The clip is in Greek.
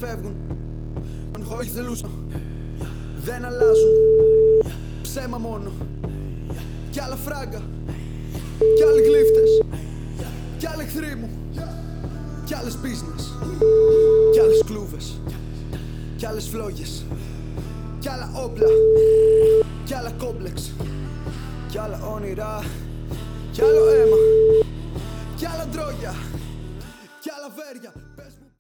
φεύγουν. Όχι θελούσα, δεν αλλάζουν. Ψέμα μόνο. Κι άλλα φράγκα, κι άλλοι γλύφτες, κι άλλοι εχθροί μου, κι άλλες business, κι άλλες κλούβες, κι άλλες φλόγες, κι άλλα όπλα, κι άλλα κόμπλεξ, κι άλλα όνειρα, κι άλλο αίμα, κι άλλα ντρόγια, κι άλλα βέρια.